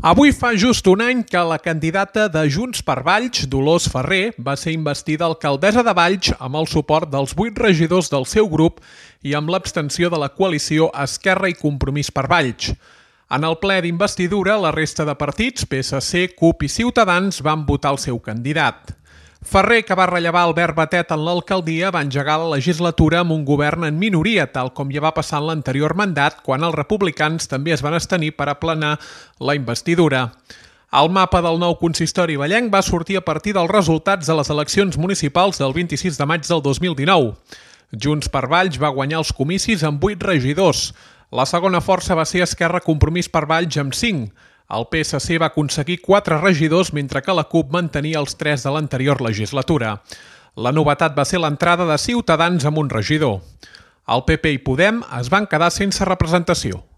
Avui fa just un any que la candidata de Junts per Valls, Dolors Ferrer, va ser investida alcaldessa de Valls amb el suport dels 8 regidors del seu grup i amb l'abstenció de la coalició Esquerra i Compromís per Valls. En el ple d'investidura, la resta de partits, PSC, CUP i Ciutadans, van votar el seu candidat. Ferrer, que va rellevar Albert Batet en l'alcaldia, va engegar la legislatura amb un govern en minoria, tal com ja va passar en l'anterior mandat, quan els republicans també es van abstenir per aplanar la investidura. El mapa del nou consistori vallenc va sortir a partir dels resultats de les eleccions municipals del 26 de maig del 2019. Junts per Valls va guanyar els comicis amb 8 regidors. La segona força va ser Esquerra Compromís per Valls amb 5. El PSC va aconseguir 4 regidors, mentre que la CUP mantenia els 3 de l'anterior legislatura. La novetat va ser l'entrada de Ciutadans amb un regidor. El PP i Podem es van quedar sense representació.